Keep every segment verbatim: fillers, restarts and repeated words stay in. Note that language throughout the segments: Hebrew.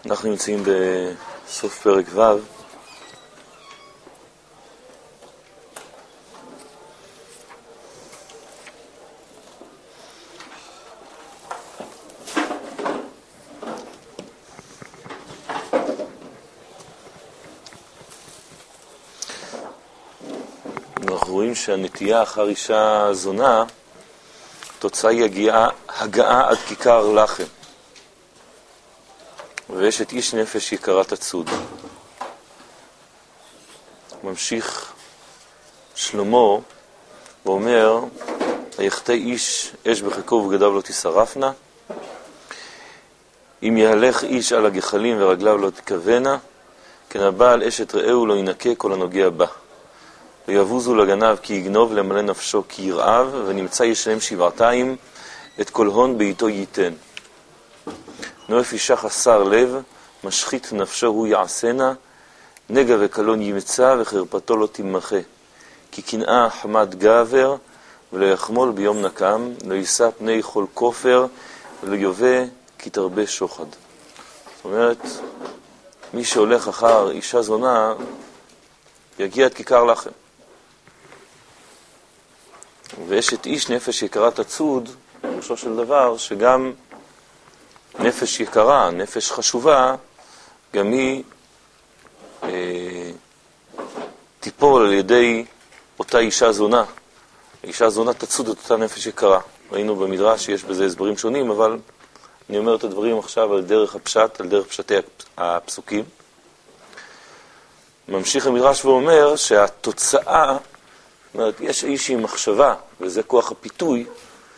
אנחנו נמצאים בסוף פרק ו'. אנחנו רואים שהנטייה אחר אישה זונה, תוצאה היא הגיעה, הגעה עד כיכר לחם. ויש את איש נפש יקרת הצוד. ממשיך שלמה ואומר, היחטא איש אש בחיקו ובגדיו לא תשרפנה, אם יהלך איש על הגחלים ורגליו לא תכוונה, כן הבעל אשת רעהו לא ינקה כל הנוגע בה. ויבוזו לגנב כי יגנוב למלא נפשו כי ירעב, ונמצא ישלם שבעתיים את כל הון בעיתו ייתן. נואף אישה חסר לב, משחית נפשו הוא יעשנה, נגע וקלון ימצא וחרפתו לא תמחה. כי קנאה חמד גבר, ולא יחמול ביום נקם, לא יישא פני כל כופר, ולא יובא כי תרבה שוחד. זאת אומרת, מי שהולך אחר אישה זונה, יגיע עד כיכר לחם. ויש את איש נפש יקרת הצוד, בראשו של דבר, שגם נפש יקרה, נפש חשובה, גם היא אה, תיפול על ידי אותה אישה זונה. האישה זונה תצוד את אותה נפש יקרה. ראינו במדרש שיש בזה הסברים שונים, אבל אני אומר את הדברים עכשיו על דרך הפשט, על דרך פשטי הפסוקים. ממשיך המדרש ואומר שהתוצאה, זאת אומרת, יש איזושהי מחשבה, וזה כוח הפיתוי,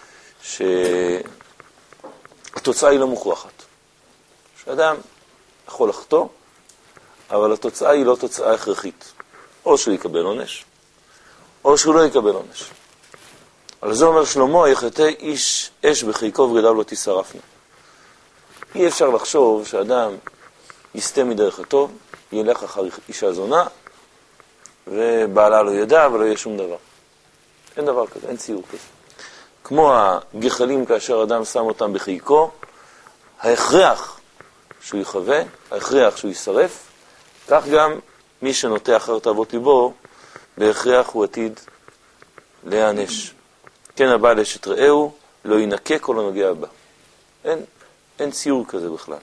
שהתוצאה היא לא מוכרחת. שאדם יכול לחטוא, אבל התוצאה היא לא תוצאה הכרחית. או שהוא יקבל עונש, או שהוא לא יקבל עונש. על זה אומר שלמה, יחטא איש אש בחיקו ובגדיו לא תשרפנה. אי אפשר לחשוב שאדם יסטה מדרך הטוב, ילך אחר אישה זונה, ובעלה לא ידע ולא יהיה שום דבר. אין דבר כזה, אין ציור כזה. כמו הגחלים כאשר אדם שם אותם בחיקו, ההכרח שהוא יחווה, ההכרח שהוא ישרף, כך גם מי שנוטה אחר תאוות ליבו, בהכרח הוא עתיד להיענש. כן הבעל אשת רעהו, לא ינקה כל הנוגע בה. אין, אין ציור כזה בכלל.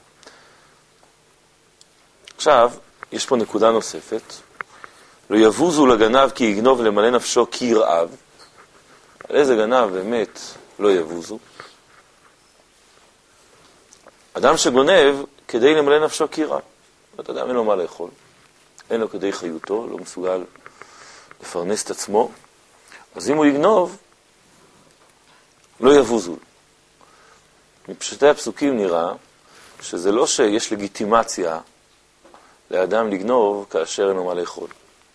עכשיו, יש פה נקודה נוספת. לא יבוזו לגנב כי יגנוב למלא נפשו כי ירעב. על איזה גנב באמת לא יבוזו? אדם שגונב כדי למלא נפשו כי ירעב. זאת אומרת, אדם אין לו מה לאכול. אין לו כדי חיותו, לא מסוגל לפרנס את עצמו. אז אם הוא יגנוב, לא יבוזו. מפשטי הפסוקים נראה שזה לא שיש לגיטימציה לאדם לגנוב כאשר אין לו מה לאכול.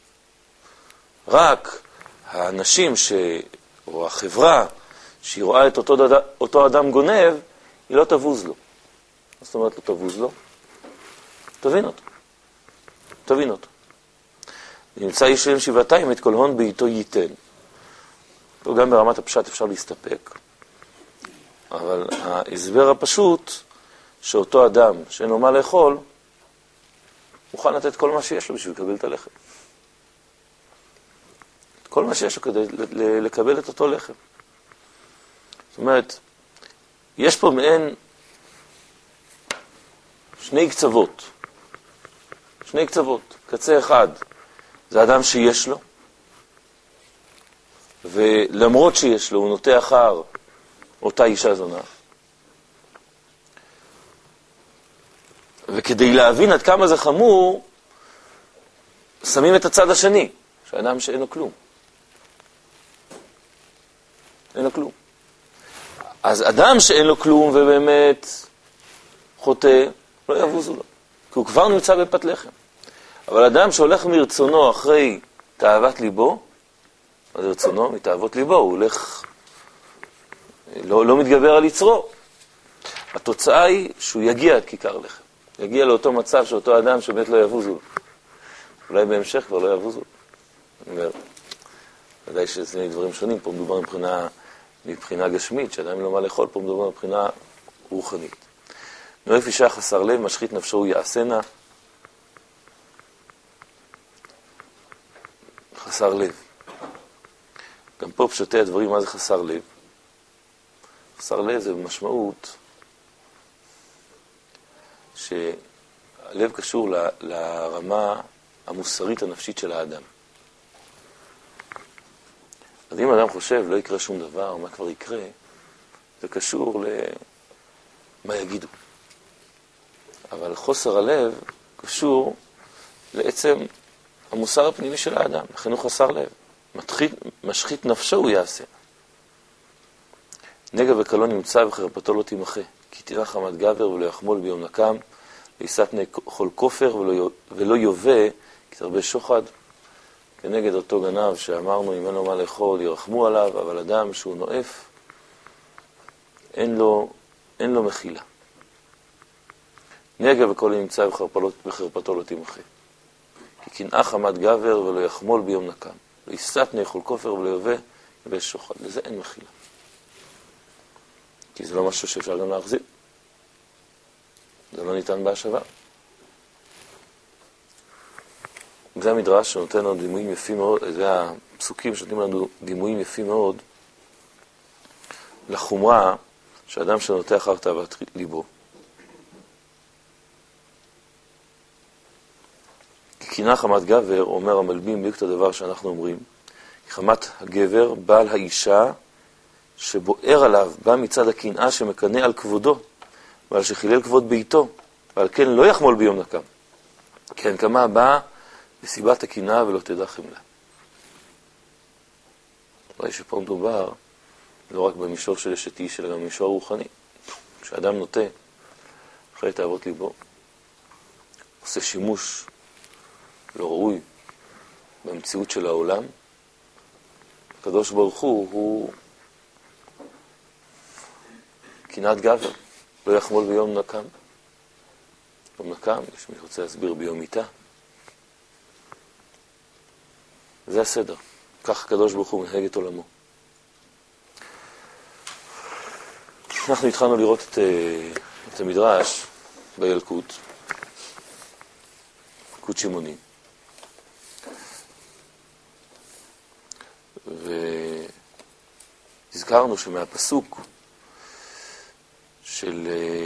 רק האנשים ש... או החברה שהיא רואה את אותו, דד... אותו אדם גונב, היא לא תבוז לו. זאת אומרת לא תבוז לו? תבין אותו. תבין אותו. נמצא ישלם שבעתיים את כל הון בעיתו ייתן. גם ברמת הפשט אפשר להסתפק. אבל ההסבר הפשוט שאותו אדם שאין לו מה לאכול, מוכן לתת כל מה שיש לו בשביל לקבל את הלחם. כל מה שיש לו כדי לקבל את אותו לחם. זאת אומרת, יש פה מעין שני קצוות. שני קצוות. קצה אחד זה אדם שיש לו, ולמרות שיש לו הוא נוטה אחר אותה אישה זונה. וכדי להבין עד כמה זה חמור, שמים את הצד השני, שהאדם שאין לו כלום. אין לו כלום. אז אדם שאין לו כלום ובאמת חוטא, לא יבוזו לו, כי הוא כבר נמצא בפת לחם. אבל אדם שהולך מרצונו אחרי תאוות ליבו, אז רצונו מתאוות ליבו, הוא הולך, לא, לא מתגבר על יצרו. התוצאה היא שהוא יגיע עד כיכר לחם. יגיע לאותו מצב שאותו אדם שבאמת לא יבוזו. אולי בהמשך כבר לא יבוזו. אני אומר, ודאי שזה דברים שונים, פה מדובר מבחינה, מבחינה גשמית, שאדם לא מה לאכול, פה מדובר מבחינה רוחנית. נואף אישה חסר לב, משחית נפשו הוא יעשנה. חסר לב. גם פה פשוטי הדברים, מה זה חסר לב? חסר לב זה במשמעות שהלב קשור ל, לרמה המוסרית הנפשית של האדם. אז אם האדם חושב לא יקרה שום דבר, מה כבר יקרה, זה קשור למה יגידו. אבל חוסר הלב קשור לעצם המוסר הפנימי של האדם, לכן הוא חסר לב. מתחית, משחית נפשו הוא יעשה. נגע וקלו נמצא וחרפתו לא תימחה, כי תירא חמת גבר ולא יחמול ביום נקם, וישא פני כל כופר ולא, ולא יובא, כי תרבה שוחד, כנגד אותו גנב שאמרנו, אם אין לו מה לאכול, ירחמו עליו, אבל אדם שהוא נואף, אין לו, אין לו מחילה. נגע וקלו נמצא וחרפתו לא תימחה. כי קנאה חמת גבר ולא יחמול ביום נקם. לא ישא פני כל כופר ולא יובא, יבא שוחד. לזה אין מחילה. כי זה לא משהו שאפשר גם להחזיר. זה לא ניתן בהשבה. זה המדרש שנותן לנו דימויים יפים מאוד, זה הפסוקים שנותנים לנו דימויים יפים מאוד לחומרה שאדם שנוטה אחר תאוות ליבו. קנאה חמת גבר, אומר המלבים בדיוק את הדבר שאנחנו אומרים, חמת הגבר, בעל האישה, שבוער עליו, בא מצד הקנאה שמקנא על כבודו, ועל שחילל כבוד ביתו, ועל כן לא יחמול ביום נקם. כן, כמה באה בסיבת הקנאה ולא תדע חמלה. רואה שפה מדובר לא רק במישור של אשת איש, אלא גם במישור רוחני. כשאדם נוטה אחרי תאוות ליבו, עושה שימוש לא ראוי במציאות של העולם, הקדוש ברוך הוא הוא קנאת גבר, לא יחמול ביום נקם. ביום נקם, יש מי רוצה להסביר ביום מיטה. זה הסדר. כך הקדוש ברוך הוא מנהג את עולמו. אנחנו התחלנו לראות את, את המדרש בילקוט, ילקוט שמעוני. והזכרנו שמהפסוק של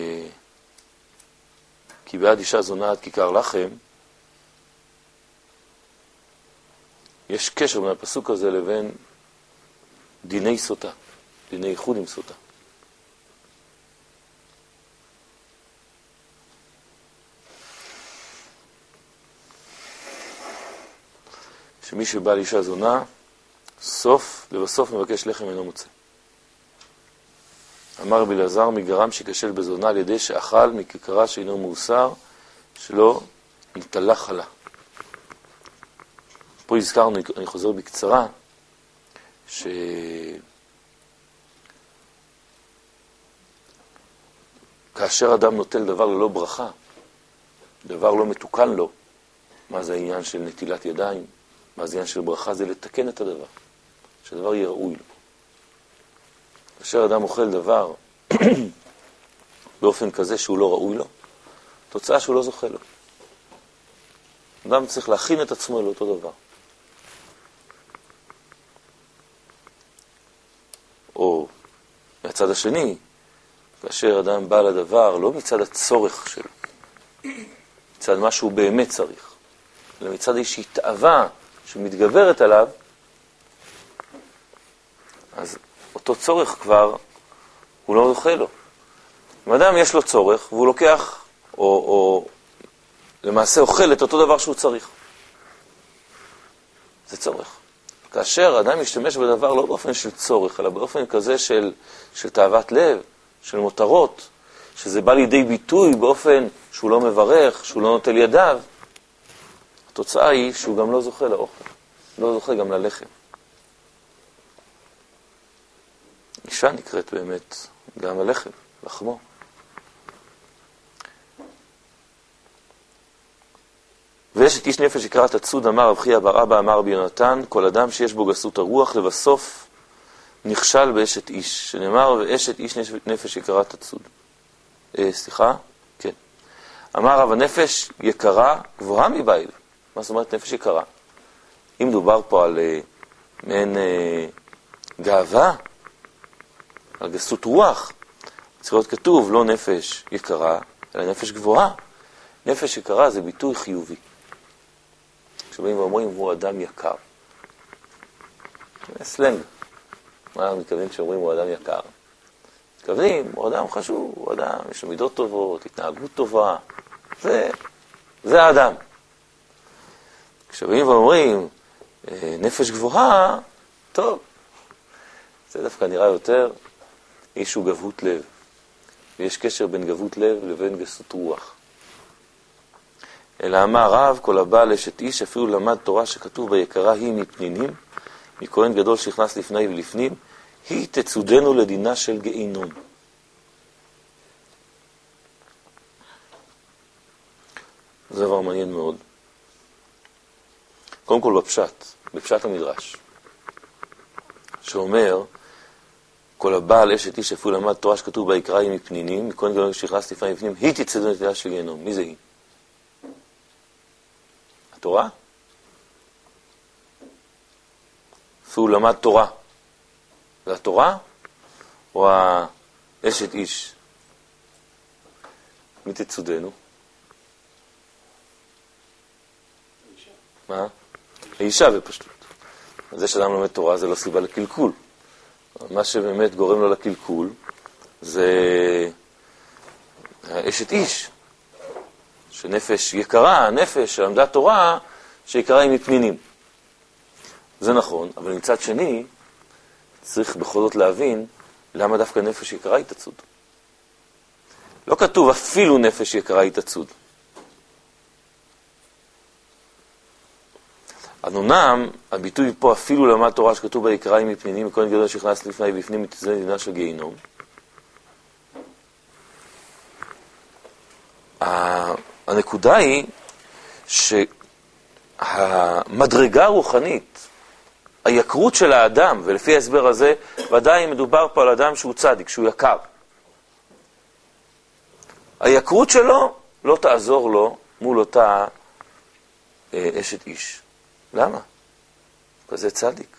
כי בעד אישה זונה עד כיכר לחם, יש קשר בין הפסוק הזה לבין דיני סוטה, דיני איחוד עם סוטה. שמי שבא לאישה זונה, סוף לבסוף מבקש לחם אינו מוצא. אמר רבי אלעזר, מגרם שכשל בזונה על ידי שאכל מכיכרה שאינו מאוסר, שלא נטלה חלה. פה הזכרנו, אני חוזר בקצרה, שכאשר אדם נוטל דבר ללא ברכה, דבר לא מתוקן לו, מה זה העניין של נטילת ידיים, מה זה העניין של ברכה, זה לתקן את הדבר, שהדבר יהיה ראוי לו. כאשר אדם אוכל דבר באופן כזה שהוא לא ראוי לו, תוצאה שהוא לא זוכה לו. אדם צריך להכין את עצמו לאותו דבר. או מהצד השני, כאשר אדם בא לדבר לא מצד הצורך שלו, מצד מה שהוא באמת צריך, אלא מצד איזושהי תאווה שמתגברת עליו, אז אותו צורך כבר הוא לא זוכה לו. אם אדם יש לו צורך והוא לוקח או, או למעשה אוכל את אותו דבר שהוא צריך, זה צורך. כאשר אדם משתמש בדבר לא באופן של צורך, אלא באופן כזה של, של תאוות לב, של מותרות, שזה בא לידי ביטוי באופן שהוא לא מברך, שהוא לא נוטל ידיו, התוצאה היא שהוא גם לא זוכה לאוכל, לא זוכה גם ללחם. אישה נקראת באמת גם הלחם, לחמו. ויש את איש נפש יקראת הצוד, אמר רב חייא בר אבא, אמר רבי יונתן, כל אדם שיש בו גסות הרוח לבסוף נכשל באשת איש, שנאמר ואשת איש נפש יקראת הצוד. אה, סליחה, אמר רב, הנפש יקרה גבוהה מבעיל. מה זאת אומרת נפש יקרה? אם דובר פה על uh, מעין uh, גאווה, על גסות רוח, צריך להיות כתוב לא נפש יקרה, אלא נפש גבוהה. נפש יקרה זה ביטוי חיובי. כשבאים ואומרים הוא אדם יקר. זה סלנג. מה אנחנו מתכוונים כשאומרים הוא אדם יקר? מתכוונים, הוא אדם חשוב, הוא אדם, יש לו מידות טובות, התנהגות טובה. זה, זה האדם. כשבאים ואומרים נפש גבוהה, טוב. זה דווקא נראה יותר איש הוא גבות לב. ויש קשר בין גבות לב לבין גסות רוח. אלא אמר רב, כל הבא לאשת איש, אפילו למד תורה שכתוב ביקרה היא מפנינים, מכהן גדול שנכנס לפני ולפנים, היא תצודנו לדינה של גיהינום. זה דבר מעניין מאוד. קודם כל בפשט, בפשט המדרש, שאומר, כל הבעל אשת איש אפילו למד תורה שכתוב ביקרה היא מפנינים, מכהן גדול שנכנס לפני ולפנים, היא תצודנו לדינה של גיהינום. מי זה היא? התורה? אפילו למד תורה. זה התורה או האשת איש? מי תצודנו? האישה. מה? האישה בפשטות. זה שאדם לומד תורה זה לא סיבה לקלקול. מה שבאמת גורם לו לקלקול זה האשת איש. שנפש יקרה, הנפש שלמדה תורה שיקרה היא מפנינים. זה נכון, אבל מצד שני צריך בכל זאת להבין למה דווקא נפש יקרה היא תצוד. לא כתוב אפילו נפש יקרה היא תצוד. אז אמנם הביטוי פה אפילו למד תורה שכתוב ביקרה היא מפנינים, מכהן גדול שנכנס לפני ובפנים מתצודנו לדינה של גיהינום. הנקודה היא שהמדרגה הרוחנית, היקרות של האדם, ולפי ההסבר הזה, ודאי מדובר פה על אדם שהוא צדיק, שהוא יקר. היקרות שלו לא תעזור לו מול אותה אה, אשת איש. למה? כזה צדיק.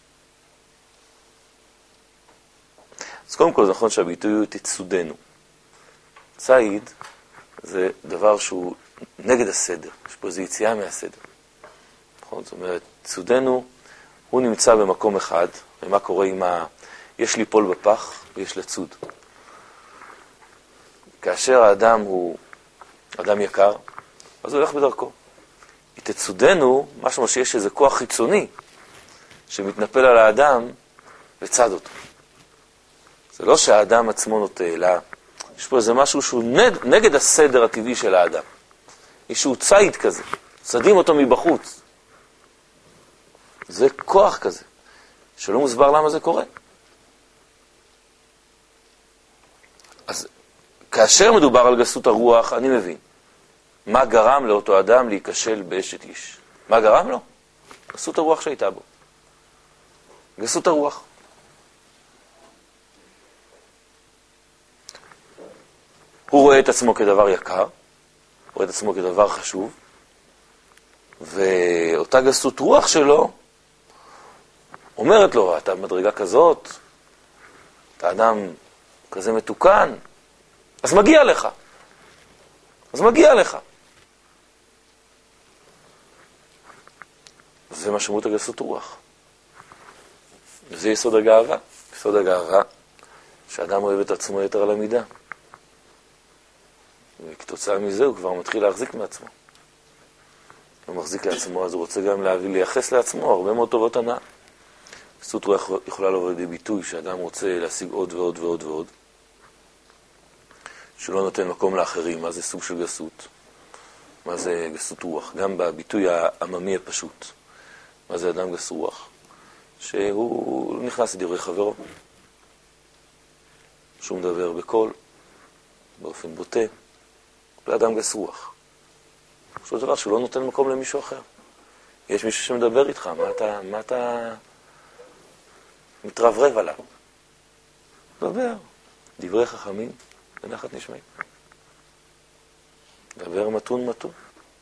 אז קודם כל זה נכון שהביטוי הוא תצודנו. ציד זה דבר שהוא נגד הסדר, יש פה איזו יציאה מהסדר. נכון? זאת אומרת, צודנו, הוא נמצא במקום אחד, ומה קורה עם ה... יש ליפול בפח ויש לצוד. כאשר האדם הוא אדם יקר, אז הוא הולך בדרכו. תצודנו, משהו שיש איזה כוח חיצוני, שמתנפל על האדם וצד אותו. זה לא שהאדם עצמו נוטה, אלא יש פה איזה משהו שהוא נגד, נגד הסדר הטבעי של האדם. איזשהו ציד כזה, צדים אותו מבחוץ. זה כוח כזה, שלא מוסבר למה זה קורה. אז כאשר מדובר על גסות הרוח, אני מבין. מה גרם לאותו אדם להיכשל באשת איש? מה גרם לו? גסות הרוח שהייתה בו. גסות הרוח. הוא רואה את עצמו כדבר יקר, רואה את עצמו כדבר חשוב, ואותה גסות רוח שלו אומרת לו, אתה במדרגה כזאת, אתה אדם כזה מתוקן, אז מגיע לך. אז מגיע לך. זה משמעות הגסות רוח. וזה יסוד הגאווה. יסוד הגאווה, שאדם אוהב את עצמו יותר על המידה. וכתוצאה מזה הוא כבר מתחיל להחזיק מעצמו. הוא מחזיק לעצמו, אז הוא רוצה גם להביא, לייחס לעצמו הרבה מאוד טובות הנאה. גסות רוח יכולה לבוא לידי ביטוי שאדם רוצה להשיג עוד ועוד ועוד ועוד. שלא נותן מקום לאחרים. מה זה סוג של גסות? מה זה גסות רוח? גם בביטוי העממי הפשוט. מה זה אדם גס רוח? שהוא נכנס לדברי חברו. שהוא מדבר בקול, באופן בוטה. זה אדם גס רוח. זה דבר שהוא לא נותן מקום למישהו אחר. יש מישהו שמדבר איתך, מה אתה, מה אתה מתרברב עליו? דבר, דברי חכמים, בנחת נשמעים. דבר מתון מתון.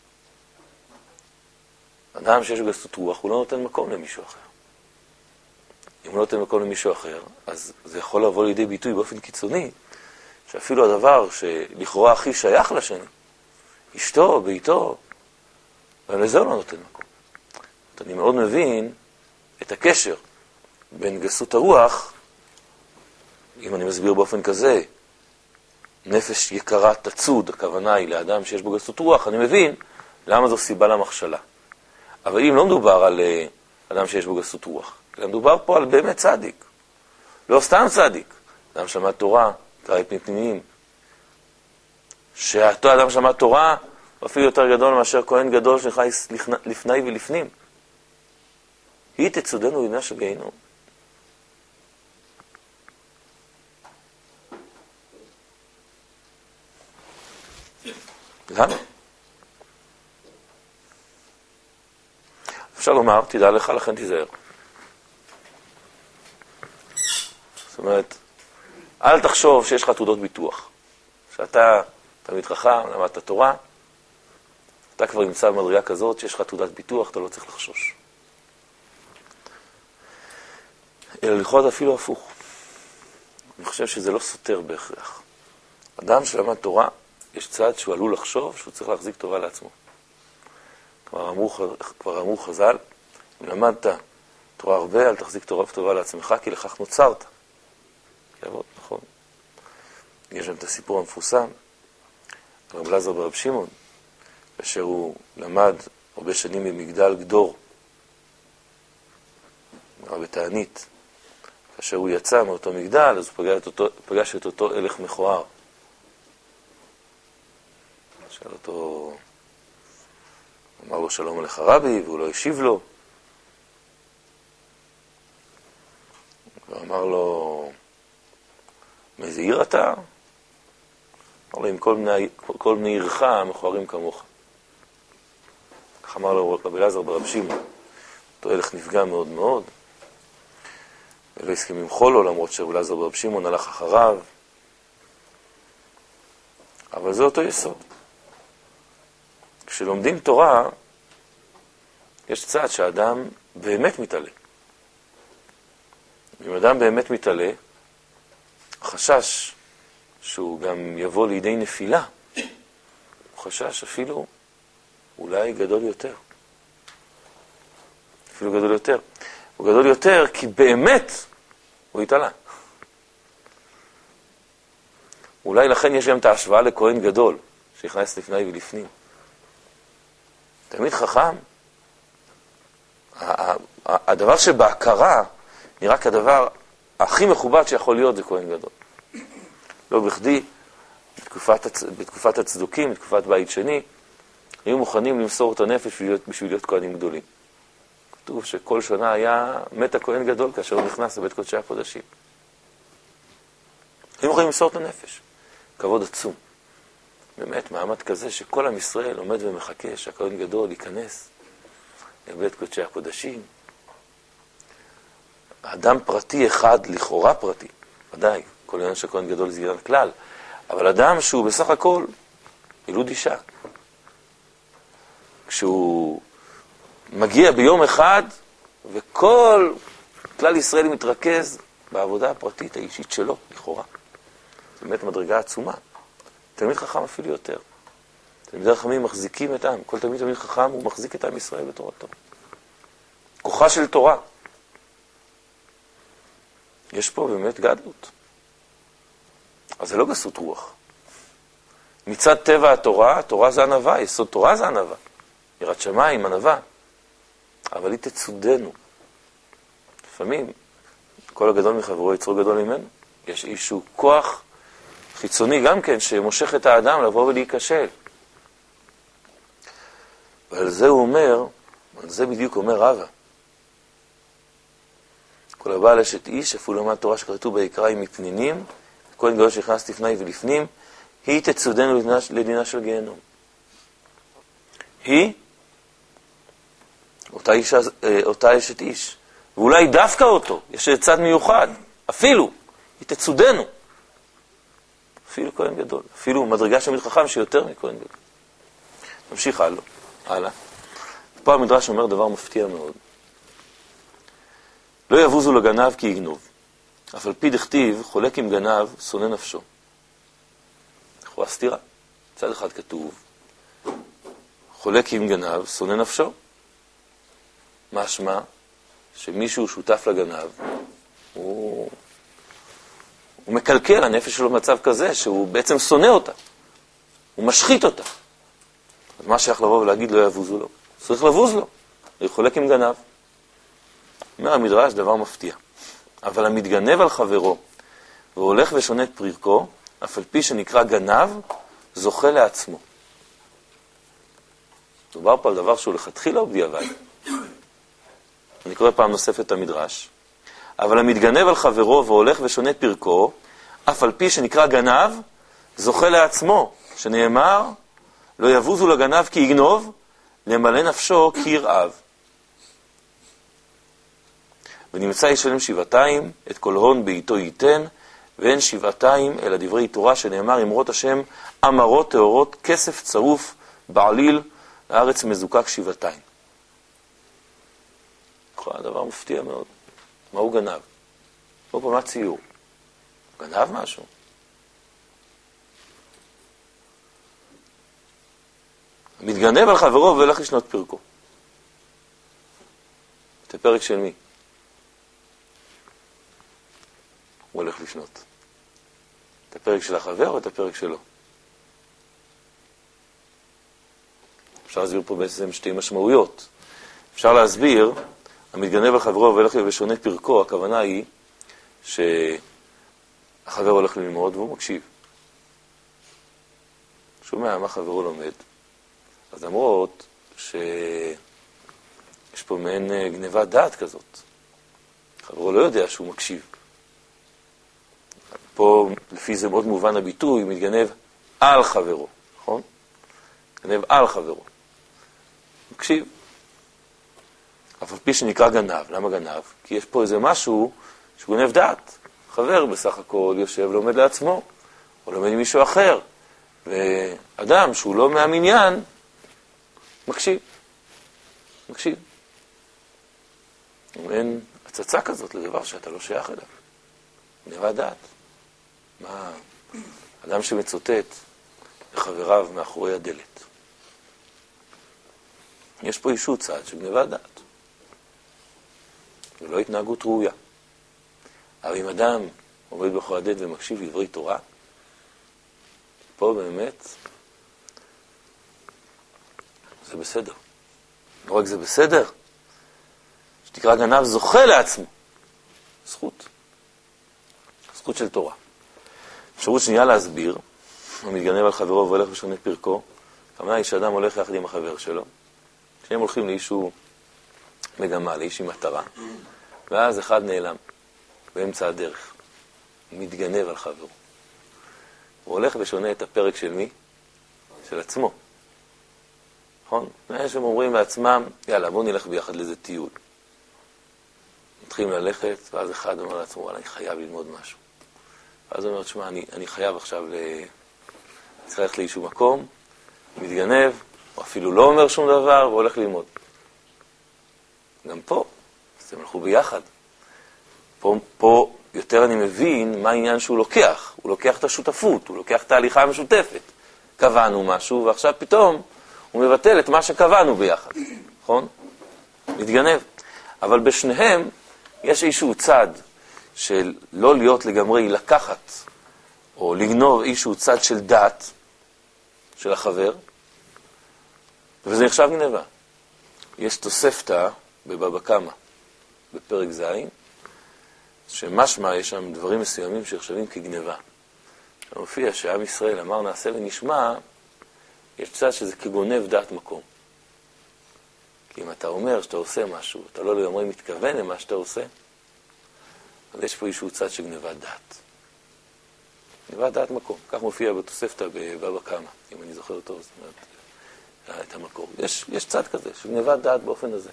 אדם שיש גסות רוח, הוא לא נותן מקום למישהו אחר. אם הוא לא נותן מקום למישהו אחר, אז זה יכול לבוא לידי ביטוי באופן קיצוני, שאפילו הדבר שלכאורה הכי שייך לשני, אשתו, ביתו, אבל לזה הוא לא נותן מקום. אני מאוד מבין את הקשר בין גסות הרוח, אם אני מסביר באופן כזה, נפש יקרה תצוד, הכוונה היא לאדם שיש בו גסות רוח, אני מבין למה זו סיבה למכשלה. אבל אם לא מדובר על אדם שיש בו גסות רוח, אלא מדובר פה על באמת צדיק. לא סתם צדיק. אדם שמע תורה, קרא את פנימיים. שאותו אדם שמע תורה, הוא אפילו יותר גדול מאשר כהן גדול שחי לפני ולפנים. היא תצודנו לדינה של גיהינום. למה? אפשר לומר, תדע לך, לכן תיזהר. זאת אומרת, אל תחשוב שיש לך תעודות ביטוח. שאתה תלמיד חכם, למדת תורה, אתה כבר נמצא במדרגה כזאת שיש לך תעודת ביטוח, אתה לא צריך לחשוש. אלא ללכות אפילו הפוך. אני חושב שזה לא סותר בהכרח. אדם שלמד תורה, יש צד שהוא עלול לחשוב שהוא צריך להחזיק טובה לעצמו. כבר אמרו, כבר אמרו חז"ל, אם למדת תורה הרבה, אל תחזיק תורה וטובה לעצמך, כי לכך נוצרת. יעבוד, נכון. יש שם את הסיפור המפורסם, רב אלעזר ברב שמעון, כאשר הוא למד הרבה שנים במגדל גדור, רבי תענית. כאשר הוא יצא מאותו מגדל, אז הוא פגש את אותו, פגש את אותו הלך מכוער. שאל אותו, אמר לו שלום עליך רבי, והוא לא השיב לו. ואמר לו, מאיזה עיר אתה? אמר לו, עם כל בני, כל בני עירך מכוערים כמוך. כך אמר לו רבי אלעזר ברב שמעון. אותו הלך נפגע מאוד מאוד. ולא הסכים למחול לו, למרות שרבי אלעזר ברב שמעון הלך אחריו. אבל זה אותו יסוד. כשלומדים תורה, יש צד שהאדם באמת מתעלה. אם אדם באמת מתעלה, החשש שהוא גם יבוא לידי נפילה, הוא חשש אפילו אולי גדול יותר. אפילו גדול יותר. הוא גדול יותר כי באמת הוא התעלה. אולי לכן יש גם את ההשוואה לכהן גדול, שיכנס לפני ולפנים. תלמיד חכם, הדבר שבהכרה נראה כדבר הכי מכובד שיכול להיות זה כהן גדול. לא בכדי, בתקופת, הצ... בתקופת הצדוקים, בתקופת בית שני, היו מוכנים למסור את הנפש בשביל להיות, בשביל להיות כהנים גדולים. כתוב שכל שנה היה מת הכהן גדול כאשר הוא נכנס לבית קודשי הקודשים. היו מוכנים למסור את הנפש. כבוד עצום. באמת, מעמד כזה שכל עם ישראל עומד ומחכה שהכהן גדול ייכנס לבית קודשי הקודשים. אדם פרטי אחד, לכאורה פרטי, ודאי, כל עניין של כהן גדול זה עניין כלל, אבל אדם שהוא בסך הכל ילוד אישה. כשהוא מגיע ביום אחד, וכל כלל ישראלי מתרכז בעבודה הפרטית האישית שלו, לכאורה. זה באמת מדרגה עצומה. תלמיד חכם אפילו יותר. תלמידי חכמים מחזיקים את העם. כל תלמיד תלמיד חכם הוא מחזיק את עם ישראל בתורתו. כוחה של תורה. יש פה באמת גדלות. אז זה לא גסות רוח. מצד טבע התורה, התורה זה ענווה, יסוד תורה זה ענווה. יראת שמיים, ענווה. אבל היא תצודנו. לפעמים, כל הגדול מחברו יצרו גדול ממנו. יש איזשהו כוח חיצוני גם כן, שמושך את האדם לבוא ולהיכשל. ועל זה הוא אומר, על זה בדיוק אומר רבא. כל הבעל אשת איש, אפילו למד תורה שכרתו ביקרא עם מפנינים, כהן גדול שנכנס לפני ולפנים, היא תצודנו לדינה, לדינה של גיהנום. היא, אותה, אישה, אותה אשת איש, ואולי דווקא אותו, יש צד מיוחד, אפילו, היא תצודנו. אפילו כהן גדול, אפילו מדרגה של תלמיד חכם שיותר מכהן גדול. נמשיך הלאה. הלאה. פה המדרש אומר דבר מפתיע מאוד. לא יבוזו לגנב כי יגנוב. אף על פי דכתיב, חולק עם גנב, שונא נפשו. לכאורה סתירה. צד אחד כתוב, חולק עם גנב, שונא נפשו. משמע שמישהו שותף לגנב, הוא, הוא מקלקל, הנפש שלו במצב כזה, שהוא בעצם שונא אותה. הוא משחית אותה. אז מה שייך לבוא ולהגיד לא יבוזו לו? צריך לבוז לו. הוא חולק עם גנב. אומר המדרש דבר מפתיע. אבל המתגנב על חברו והולך ושונה את פרקו, אף על פי שנקרא גנב, זוכה לעצמו. דובר פה על דבר שהוא לכתחילה או בדיעבד. אני קורא פעם נוספת את המדרש. אבל המתגנב על חברו והולך ושונה את פרקו, אף על פי שנקרא גנב, זוכה לעצמו, שנאמר, לא יבוזו לגנב כי יגנוב, למלא נפשו כי ירעב. ונמצא ישלם שבעתיים, את כל הון בעיתו ייתן, ואין שבעתיים אלא דברי תורה שנאמר, אמרות השם, אמרות תאורות, כסף צרוף, בעליל, הארץ מזוקק שבעתיים. הדבר מפתיע מאוד. מה הוא גנב? לא פה מה ציור. גנב משהו. מתגנב על חברו והולך לשנות פרקו. את הפרק של מי? הוא הולך לשנות. את הפרק של החבר או את הפרק שלו? אפשר להסביר פה בעצם שתי משמעויות. אפשר להסביר, המתגנב על חברו והולך ושונה פרקו, הכוונה היא שהחבר הולך ללמוד והוא מקשיב. שומע מה חברו לומד. אז למרות שיש פה מעין גניבת דעת כזאת. חברו לא יודע שהוא מקשיב. פה לפי זה מאוד מובן הביטוי, מתגנב על חברו, נכון? מתגנב על חברו. מקשיב. אף על פי שנקרא גנב. למה גנב? כי יש פה איזה משהו שהוא גנב דעת. חבר בסך הכל יושב לומד לעצמו, או לומד עם מישהו אחר. ואדם שהוא לא מהמניין, מקשיב. מקשיב. אין הצצה כזאת לדבר שאתה לא שייך אליו. גנבת דעת. מה? אדם שמצוטט לחבריו מאחורי הדלת. יש פה אישו צד של גנבת דעת. ולא התנהגות ראויה. אבל אם אדם עומד מאחורי הדלת ומקשיב לדברי תורה, פה באמת זה בסדר. לא רק זה בסדר, שתקרא גנב זוכה לעצמו. זכות. זכות של תורה. אפשרות שנייה להסביר, הוא מתגנב על חברו והולך ושונה את פרקו, כמובן היא שאדם הולך יחד עם החבר שלו, שהם הולכים לאישהו מגמה, לאישי מטרה, ואז אחד נעלם באמצע הדרך, מתגנב על חברו. הוא הולך ושונה את הפרק של מי? של עצמו. נכון? יש הם אומרים לעצמם, יאללה, בואו נלך ביחד לאיזה טיול. מתחילים ללכת, ואז אחד אומר לעצמו, וואלה, אני חייב ללמוד משהו. ואז הוא אומר, תשמע, אני, אני חייב עכשיו ל... צריך ללכת לאיזשהו מקום, מתגנב, או אפילו לא אומר שום דבר, והולך ללמוד. גם פה, אז הם הלכו ביחד. פה, פה יותר אני מבין מה העניין שהוא לוקח. הוא לוקח את השותפות, הוא לוקח את ההליכה המשותפת. קבענו משהו, ועכשיו פתאום הוא מבטל את מה שקבענו ביחד. נכון? מתגנב. אבל בשניהם יש איזשהו צד של לא להיות לגמרי לקחת, או לגנוב איזשהו צד של דת של החבר, וזה נחשב גנבה. יש תוספתא בבבא קמא, בפרק ז', שמשמע יש שם דברים מסוימים שנחשבים כגנבה. מופיע שעם ישראל אמר נעשה ונשמע, יש צד שזה כגונב דת מקום. כי אם אתה אומר שאתה עושה משהו, אתה לא לגמרי מתכוון למה שאתה עושה, אז יש פה איזשהו צד של גנבת דעת. גנבת דעת מקום. כך מופיע בתוספתא בבבא קמא, אם אני זוכר אותו, זאת אומרת, את המקום. יש, יש צד כזה של גנבת דעת באופן הזה.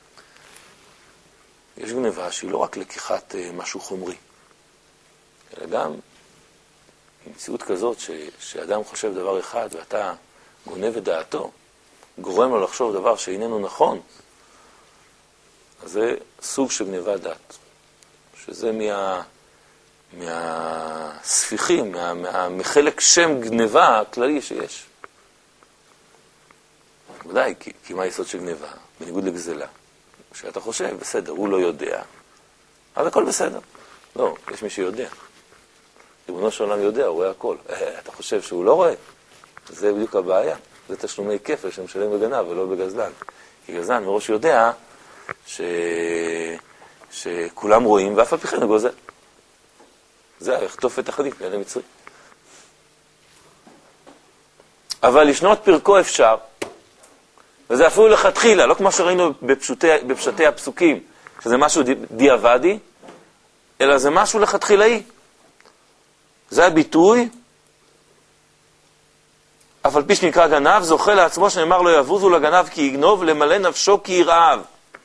יש גנבה שהיא לא רק לקיחת משהו חומרי, אלא גם מציאות כזאת ש, שאדם חושב דבר אחד ואתה גונב את דעתו, גורם לו לחשוב דבר שאיננו נכון, אז זה סוג של גניבת דעת. שזה מה, מהספיחים, מה, מה, מחלק שם גניבה הכללי שיש. ודאי, כי, כי מה היסוד של גניבה? בניגוד לגזלה. כשאתה חושב, בסדר, הוא לא יודע, אז הכל בסדר. לא, יש מי שיודע. ריבונו של עולם יודע, הוא רואה הכל. אתה חושב שהוא לא רואה? זה בדיוק הבעיה. זה תשלומי כפל שמשלם בגנב ולא בגזלן. כי גזלן מראש יודע ש... שכולם רואים, ואף על פי כן הוא גוזל. זה יחטוף את החנית מיד המצרי. אבל לשנות פרקו אפשר, וזה אפילו לכתחילה, לא כמו שראינו בפשוטי, בפשטי הפסוקים, שזה משהו דיעבדי, אלא זה משהו לכתחילאי. זה הביטוי, אף על פי שנקרא גנב, זוכה לעצמו שנאמר לו יבוזו לגנב כי יגנוב, למלא נפשו כי ירעב.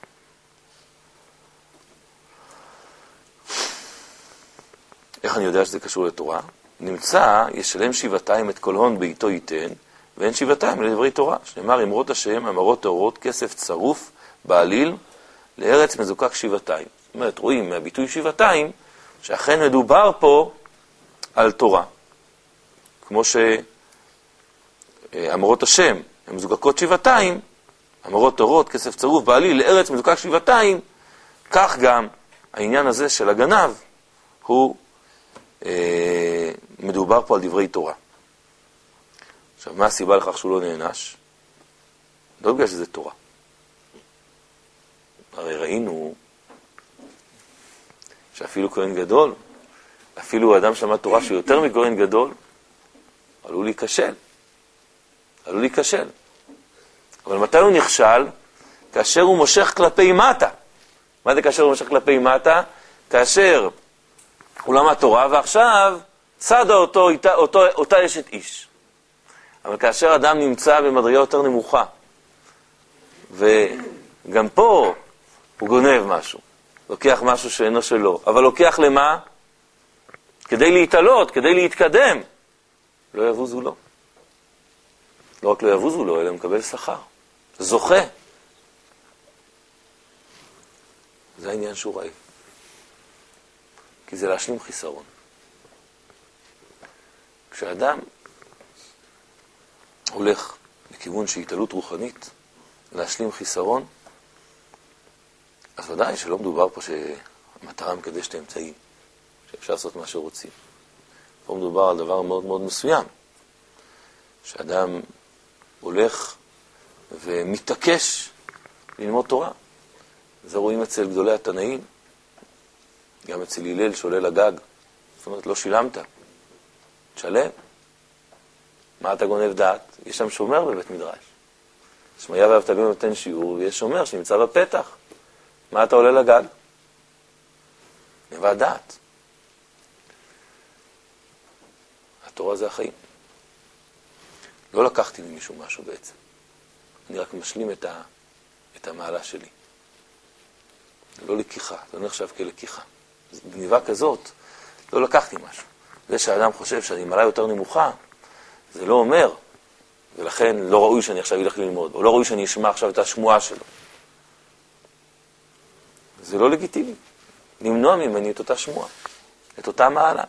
איך אני יודע שזה קשור לתורה? נמצא, ישלם שבעתיים את כל הון בעיתו ייתן, ואין שבעתיים לדברי תורה. שנאמר, אמרות השם, אמרות טהורות, כסף צרוף, בעליל, לארץ מזוקק שבעתיים. זאת אומרת, רואים מהביטוי שבעתיים, שאכן מדובר פה על תורה. כמו שאמרות השם, הן מזוקקות שבעתיים, אמרות טהורות, כסף צרוף, בעליל, לארץ מזוקק שבעתיים, כך גם העניין הזה של הגנב, הוא מדובר פה על דברי תורה. עכשיו, מה הסיבה לכך שהוא לא נענש? לא בגלל שזה תורה. הרי ראינו שאפילו כהן גדול, אפילו אדם שלמד תורה שיותר מכהן גדול, עלול להיכשל. עלול להיכשל. אבל מתי הוא נכשל? כאשר הוא מושך כלפי מטה. מה זה כאשר הוא מושך כלפי מטה? כאשר הוא למד תורה, ועכשיו צדה אותו, אותה, אותו, אותה אשת איש. אבל כאשר אדם נמצא במדרגה יותר נמוכה, וגם פה הוא גונב משהו, לוקח משהו שאינו שלו, אבל לוקח למה? כדי להתעלות, כדי להתקדם. לא יבוזו לו. לא רק לא יבוזו לו, אלא מקבל שכר. זוכה. זה העניין שהוא רעב. כי זה להשלים חיסרון. כשאדם הולך בכיוון של התעלות רוחנית, להשלים חיסרון, אז ודאי שלא מדובר פה שהמטרה מקדש את האמצעים, שאפשר לעשות מה שרוצים. פה מדובר על דבר מאוד מאוד מסוים, שאדם הולך ומתעקש ללמוד תורה. זה רואים אצל גדולי התנאים, גם אצל הלל שעולה לגג. זאת אומרת, לא שילמת, תשלם. מה אתה גונב דעת? יש שם שומר בבית מדרש. שמעיה ואבטליון נותן שיעור, ויש שומר שנמצא בפתח. מה אתה עולה לגג? גנבת דעת. התורה זה החיים. לא לקחתי ממישהו משהו בעצם. אני רק משלים את, ה, את המעלה שלי. זה לא לקיחה, זה לא נחשב כלקיחה. גניבה כזאת, לא לקחתי משהו. זה שהאדם חושב שאני מעלה יותר נמוכה, זה לא אומר, ולכן לא ראוי שאני עכשיו ילך ללמוד, או לא ראוי שאני אשמע עכשיו את השמועה שלו. זה לא לגיטימי. למנוע ממני את אותה שמועה, את אותה מעלה.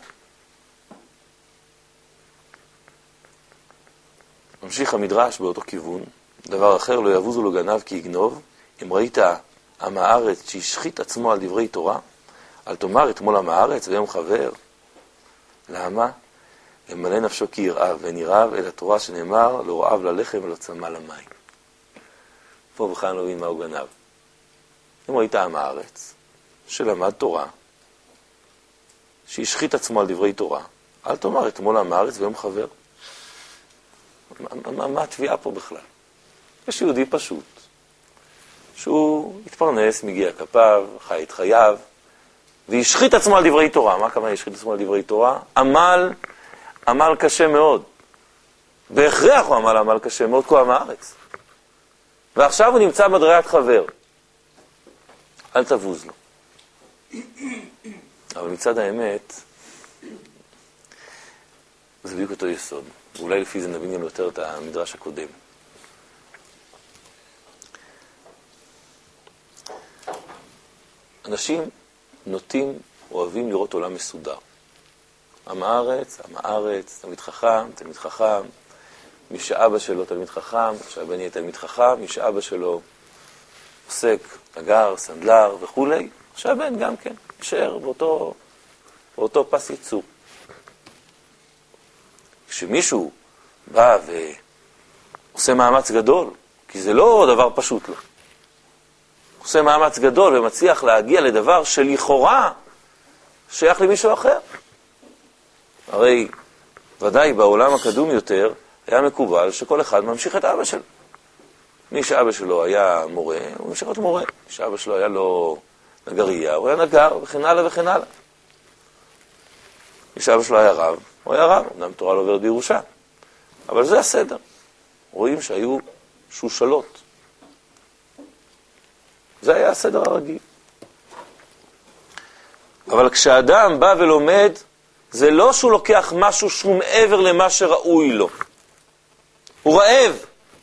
ממשיך המדרש באותו כיוון, דבר אחר, לא יבוזו לו גנב כי יגנוב, אם ראית עם הארץ שהשחית עצמו על דברי תורה, אל תאמר אתמול עם הארץ ויום חבר. למה? למלא נפשו כי ירעב, ואין ירעב אל התורה שנאמר, לא רעב ללחם ולא צמא למים. פה בכלל לא מבין מה הוא גנב. אם ראית עם הארץ שלמד תורה, שהשחית עצמו על דברי תורה, אל תאמר אתמול עם הארץ ויום חבר. מה, מה, מה התביעה פה בכלל? יש יהודי פשוט, שהוא התפרנס, מגיע כפיו, חי את חייו, והשחית עצמו על דברי תורה. מה כמה השחית עצמו על דברי תורה? עמל, עמל קשה מאוד. בהכרח הוא עמל, עמל קשה מאוד, כמו עם הארץ. ועכשיו הוא נמצא בדריית חבר. אל תבוז לו. אבל מצד האמת, זה בדיוק אותו יסוד. ואולי לפי זה נבין גם יותר את המדרש הקודם. אנשים נוטים, אוהבים לראות עולם מסודר. עם הארץ, עם הארץ, תלמיד חכם, תלמיד חכם, מי שאבא שלו תלמיד חכם, שהבן יהיה תלמיד חכם, מי שאבא שלו עוסק, נגר, סנדלר וכו', שהבן גם כן יישאר באותו, באותו פס ייצור. כשמישהו בא ועושה מאמץ גדול, כי זה לא דבר פשוט לו, עושה מאמץ גדול ומצליח להגיע לדבר שלכאורה שייך למישהו אחר. הרי ודאי בעולם הקדום יותר היה מקובל שכל אחד ממשיך את אבא שלו. מי שאבא שלו היה מורה, הוא ממשיך להיות מורה. מי שאבא שלו היה לו נגרייה, הוא היה נגר, וכן הלאה וכן הלאה. מי שאבא שלו היה רב, הוא היה רב, אמנם תורה לא עוברת בירושה. אבל זה הסדר. רואים שהיו שושלות. זה היה הסדר הרגיל. אבל כשאדם בא ולומד, זה לא שהוא לוקח משהו שהוא מעבר למה שראוי לו. הוא רעב.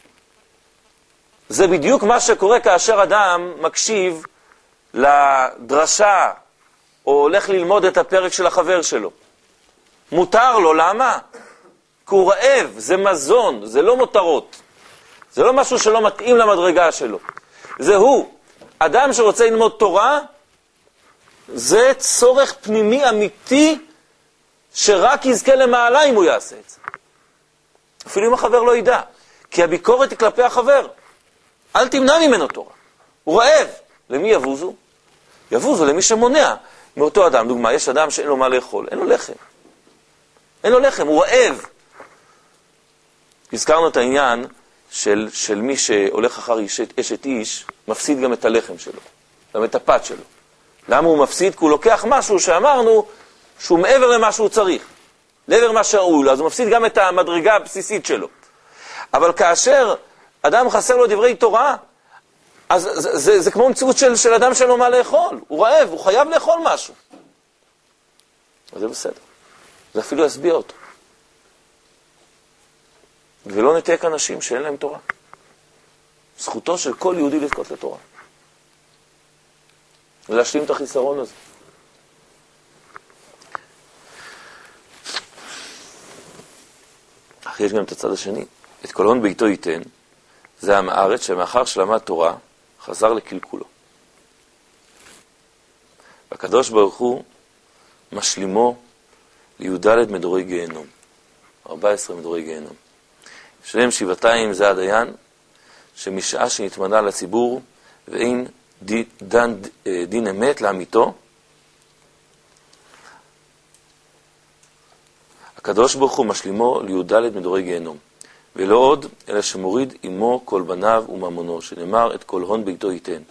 זה בדיוק מה שקורה כאשר אדם מקשיב לדרשה, או הולך ללמוד את הפרק של החבר שלו. מותר לו, למה? כי הוא רעב, זה מזון, זה לא מותרות. זה לא משהו שלא מתאים למדרגה שלו. זה הוא. אדם שרוצה ללמוד תורה, זה צורך פנימי אמיתי, שרק יזכה למעלה אם הוא יעשה את זה. אפילו אם החבר לא ידע. כי הביקורת היא כלפי החבר. אל תמנע ממנו תורה. הוא רעב. למי יבוזו? יבוזו למי שמונע מאותו אדם. דוגמה, יש אדם שאין לו מה לאכול. אין לו לחם. אין לו לחם, הוא רעב. הזכרנו את העניין של, של מי שהולך אחר אשת, אשת איש, מפסיד גם את הלחם שלו. גם את הפת שלו. למה הוא מפסיד? כי הוא לוקח משהו שאמרנו שהוא מעבר למה שהוא צריך. לעבר מה שראוי לו, אז הוא מפסיד גם את המדרגה הבסיסית שלו. אבל כאשר אדם חסר לו דברי תורה, אז זה, זה, זה כמו מציאות של, של אדם שאין לו מה לאכול. הוא רעב, הוא חייב לאכול משהו. אז זה בסדר. זה אפילו יסביע אותו. ולא נתק אנשים שאין להם תורה. זכותו של כל יהודי לזכות לתורה. ולהשלים את החיסרון הזה. אך יש גם את הצד השני. את כל הון ביתו ייתן, זה עם הארץ שמאחר שלמד תורה, חזר לקלקולו. והקדוש ברוך הוא משלימו לי"ד מדורי גיהנום. ארבע עשרה מדורי גיהנום. שלם שבעתיים זה הדיין, שמשעה שנתמנה לציבור, ואין דין, דין, דין אמת לאמיתו, הקדוש ברוך הוא משלימו לי"ד מדורי גיהנום. ולא עוד, אלא שמוריד עמו כל בניו וממונו, שנאמר את כל הון ביתו ייתן.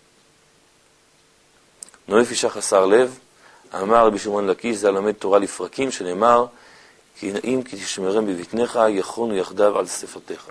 נואף אישה חסר לב, אמר רבי שמעון לקיש, זה הלמד תורה לפרקים, שנאמר, כי נעים כי תשמרם בבטנך, יכונו יחדיו על שפתיך.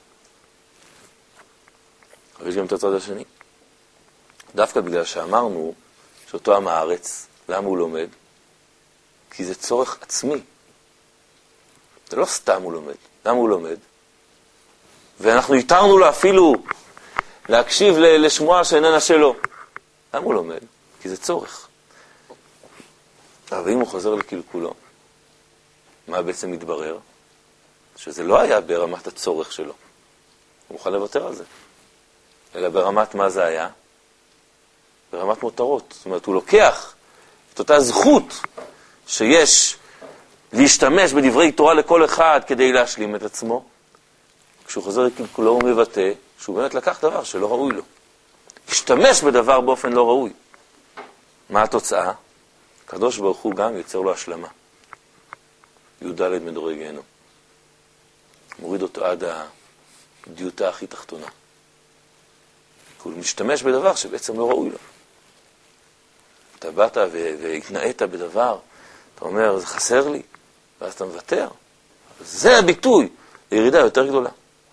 אבל יש גם את הצד השני. דווקא בגלל שאמרנו שאותו עם הארץ, למה הוא לומד? כי זה צורך עצמי. זה לא סתם הוא לומד. למה הוא לומד? ואנחנו התרנו לו אפילו להקשיב לשמוע שאיננה שלו. למה הוא לומד? כי זה צורך. אבל אם הוא חוזר לקלקולו, מה בעצם מתברר? שזה לא היה ברמת הצורך שלו. הוא מוכן לוותר על זה. אלא ברמת מה זה היה? ברמת מותרות. זאת אומרת, הוא לוקח את אותה זכות שיש להשתמש בדברי תורה לכל אחד כדי להשלים את עצמו. כשהוא חוזר לקלקולו הוא מבטא שהוא באמת לקח דבר שלא ראוי לו. השתמש בדבר באופן לא ראוי. מה התוצאה? הקדוש ברוך הוא גם יוצר לו השלמה. י"ד מדורי גיהנום. מוריד אותו עד הדיוטה הכי תחתונה. הוא משתמש בדבר שבעצם לא ראוי לו. אתה באת והתנעת בדבר, אתה אומר, זה חסר לי, ואז אתה מוותר. זה הביטוי לירידה יותר גדולה.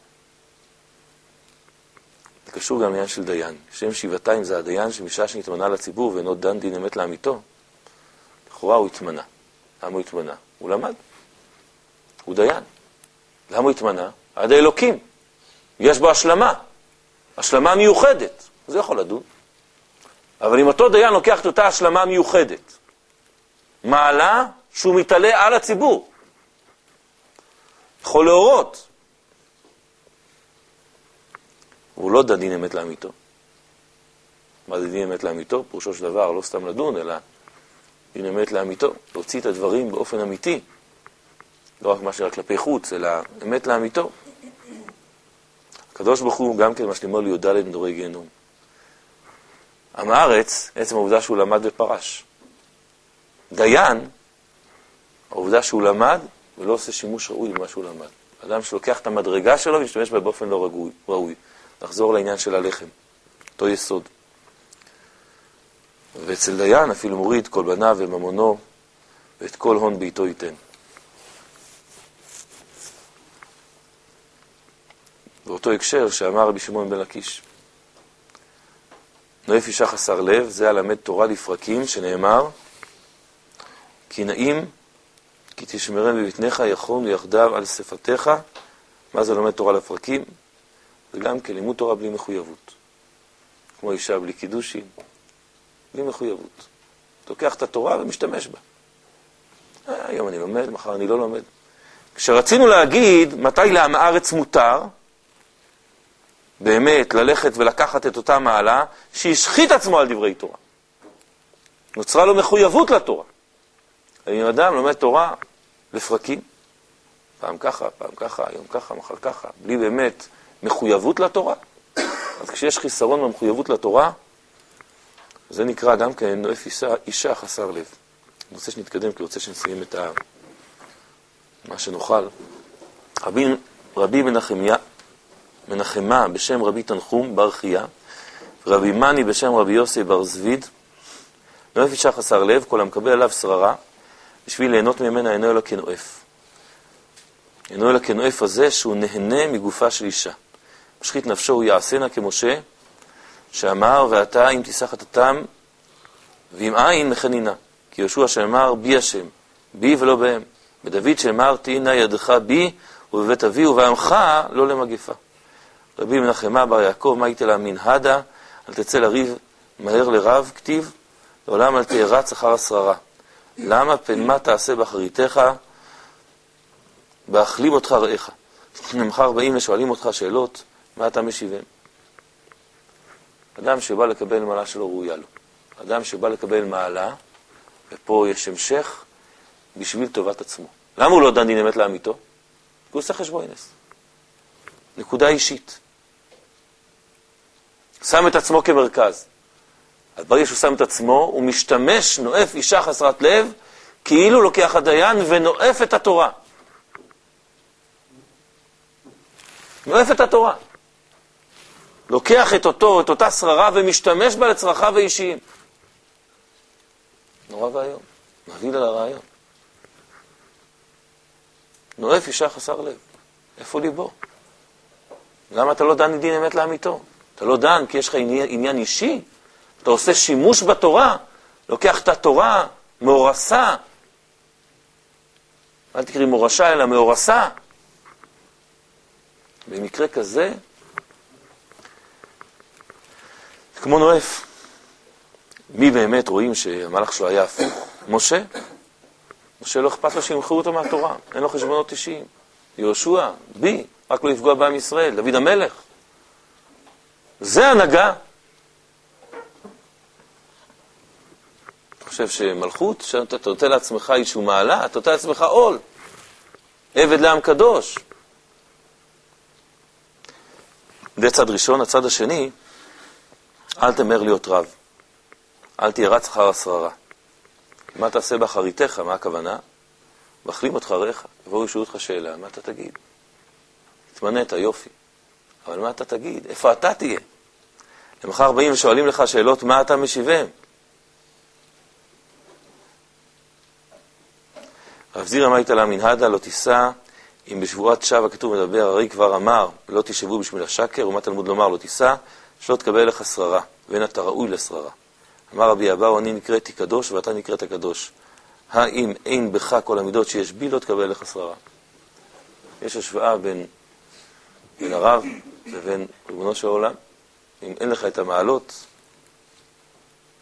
זה קשור גם לעניין של דיין. שם שבעתיים זה הדיין שמשעה שנתמנה לציבור ואינו דן דין אמת לאמיתו, לכאורה הוא התמנה. למה הוא התמנה? הוא למד. הוא דיין. למה הוא התמנה? עד האלוקים. יש בו השלמה. השלמה מיוחדת. זה יכול לדון. אבל אם אותו דיין לוקח את אותה השלמה מיוחדת, מעלה שהוא מתעלה על הציבור, יכול להורות, הוא לא דין אמת לאמיתו. מה זה דין אמת לאמיתו? פירושו של דבר, לא סתם לדון, אלא דין אמת לאמיתו, להוציא את הדברים באופן אמיתי, לא רק מה שרק כלפי חוץ, אלא אמת לאמיתו. הקדוש ברוך הוא גם כן מה שלימוד לי"ד מדורי גיהנום. עם הארץ, עצם העובדה שהוא למד ופרש. דיין, העובדה שהוא למד ולא עושה שימוש ראוי למה שהוא למד. אדם שלוקח את המדרגה שלו ומשתמש בה באופן לא ראוי. ראוי. לחזור לעניין של הלחם, אותו יסוד. ואצל דיין אפילו מוריד כל בניו וממונו ואת כל הון ביתו ייתן. באותו הקשר שאמר רבי שמעון בן לקיש, נואף אישה חסר לב, זה הלמד תורה לפרקים, שנאמר, כי נעים, כי תשמרם בבטניך, יכון ויחדיו על שפתיך. מה זה לומד תורה לפרקים? זה גם כלימוד תורה בלי מחויבות. כמו אישה בלי קידושין, בלי מחויבות. תוקח את התורה ומשתמש בה. אה, היום אני לומד, מחר אני לא לומד. כשרצינו להגיד מתי לעם הארץ מותר, באמת ללכת ולקחת את אותה מעלה, שהשחית עצמו על דברי תורה. נוצרה לו מחויבות לתורה. אם אדם לומד תורה לפרקים, פעם ככה, פעם ככה, היום ככה, מחר ככה, בלי באמת מחויבות לתורה, אז כשיש חיסרון במחויבות לתורה, זה נקרא גם כן נואף אישה, אישה חסר לב. אני רוצה שנתקדם, כי אני רוצה שנסיים את ה... מה שנוכל. רבי, רבי מנחמיה, מנחמה בשם רבי תנחום בר חייה, ורבי מני בשם רבי יוסי בר זביד, נואף אישה חסר לב, כל המקבל עליו שררה, בשביל ליהנות ממנה אינו אלא כנואף. אינו אלא כנואף הזה שהוא נהנה מגופה של אישה. משחית נפשו הוא יעשנה כמשה, שאמר, ואתה אם תיסח את התם, ואם אין מחנינה. כי יהושע שאמר, בי השם, בי ולא בהם. בדוד שאמר, תהינה ידך בי, ובבית אבי ובעמך לא למגפה. רבי מנחמה בר יעקב, מה הייתה להאמין? הדה, אל תצא לריב מהר לרב, כתיב, לעולם אל תהיה רץ אחר השררה. למה פן מה תעשה באחריתך, באכלים אותך רעיך. מחר באים ושואלים אותך שאלות, מה אתה משיבם? אדם שבא לקבל מעלה שלא ראויה לו. אדם שבא לקבל מעלה, ופה יש המשך, בשביל טובת עצמו. למה הוא לא דן דין אמת לאמיתו? כי הוא עושה חשבונס. נקודה אישית. שם את עצמו כמרכז. אז ברגע שהוא שם את עצמו, הוא משתמש, נואף אישה חסרת לב, כאילו לוקח הדיין ונואף את התורה. נואף את התורה. לוקח את אותו, את אותה שררה ומשתמש בה לצרכיו האישיים. נורא והיום. מביא לה לרעיון. נואף אישה חסר לב. איפה ליבו? למה אתה לא דן דין אמת לאמיתו? אתה לא דן כי יש לך עניין, עניין אישי? אתה עושה שימוש בתורה, לוקח את התורה, מאורסה. אל תקראי מורשה, אלא מאורסה. במקרה כזה, כמו נואף. מי באמת רואים שהמלאך שלו היה הפוך? משה. משה לא אכפת לו שימחרו אותו מהתורה. אין לו חשבונות אישיים. יהושע, בי, רק לא יפגוע בעם ישראל. דוד המלך. זה הנהגה. אני חושב שמלכות, שאתה נותן לעצמך איזשהו מעלה, אתה נותן לעצמך עול. עבד לעם קדוש. זה צד ראשון. הצד השני, אל תמר להיות רב. אל תהיה רץ אחר השררה. מה תעשה באחריתך? מה הכוונה? מחלים אותך רעך. יבואו ישאלו אותך שאלה, מה אתה תגיד? תתמנת, יופי. אבל מה אתה תגיד? איפה אתה תהיה? למחר באים ושואלים לך שאלות, מה אתה משיבם? רב זירא מה הייתה לה מנהדה, לא תישא, אם בשבועת שב הכתוב מדבר, הרי כבר אמר, לא תשבו בשביל השקר, ומה תלמוד לומר, לא תישא, שלא תקבל לך שררה, ואין אתה ראוי לשררה. אמר רבי אבאו, אני נקראתי קדוש ואתה נקראת קדוש. האם אין בך כל המידות שיש בי, לא תקבל לך שררה. יש השוואה בין, בין הרב לבין ריבונו של העולם. אם אין לך את המעלות,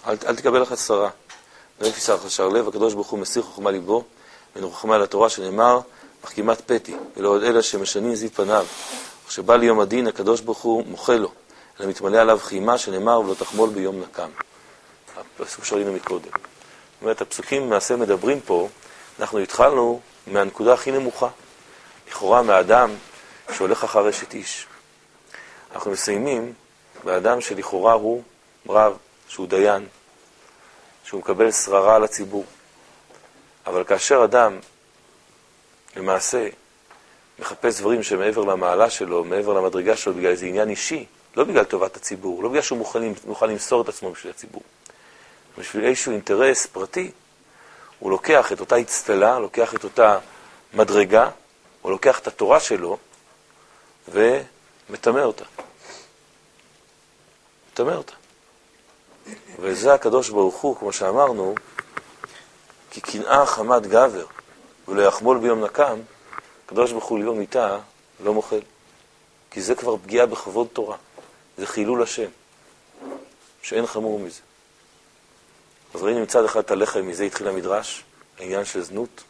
אל, אל תקבל לך שרה. ואין תפיסה חשר לב, הקדוש ברוך הוא מסיר חוכמה ליבו, ונוכחמה על התורה שנאמר, מחכימת פתי, ולא עוד אלה שמשנים זיו פניו. כשבא ליום הדין, הקדוש ברוך הוא מוחה לו, אלא מתמלא עליו חימה שנאמר, ולא תחמול ביום נקם. הפסוק שראינו מקודם. זאת אומרת, הפסוקים מעשה מדברים פה, אנחנו התחלנו מהנקודה הכי נמוכה. לכאורה מהאדם שהולך אחר אשת איש. אנחנו מסיימים באדם שלכאורה הוא רב, שהוא דיין, שהוא מקבל שררה על הציבור. אבל כאשר אדם למעשה מחפש דברים שמעבר למעלה שלו, מעבר למדרגה שלו, בגלל איזה עניין אישי, לא בגלל טובת הציבור, לא בגלל שהוא מוכן, מוכן למסור את עצמו בשביל הציבור. בשביל איזשהו אינטרס פרטי, הוא לוקח את אותה הצטלה, לוקח את אותה מדרגה, הוא לוקח את התורה שלו ומטמא אותה. מטמא אותה. וזה הקדוש ברוך הוא, כמו שאמרנו, כי קנאה חמת גבר ולא יחמול ביום נקם, הקדוש ברוך הוא ליום מיתה לא מוחל. כי זה כבר פגיעה בכבוד תורה. זה חילול השם. שאין חמור מזה. אז ראינו מצד אחד את הלחם, מזה התחיל המדרש, העניין של זנות.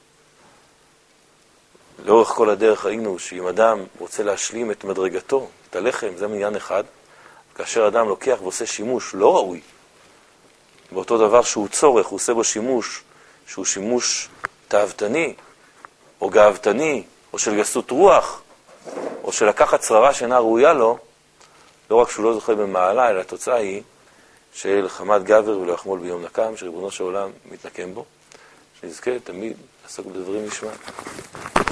לאורך כל הדרך ראינו שאם אדם רוצה להשלים את מדרגתו, את הלחם, זה מעניין אחד. כאשר אדם לוקח ועושה שימוש לא ראוי, באותו דבר שהוא צורך, הוא עושה בו שימוש, שהוא שימוש תאוותני, או גאוותני, או של גסות רוח, או של לקחת שררה שאינה ראויה לו, לא רק שהוא לא זוכה במעלה, אלא התוצאה היא של חמת גבר ולא יחמול ביום נקם, שריבונו של עולם מתנקם בו, שנזכה תמיד לעסוק בדברים לשמה.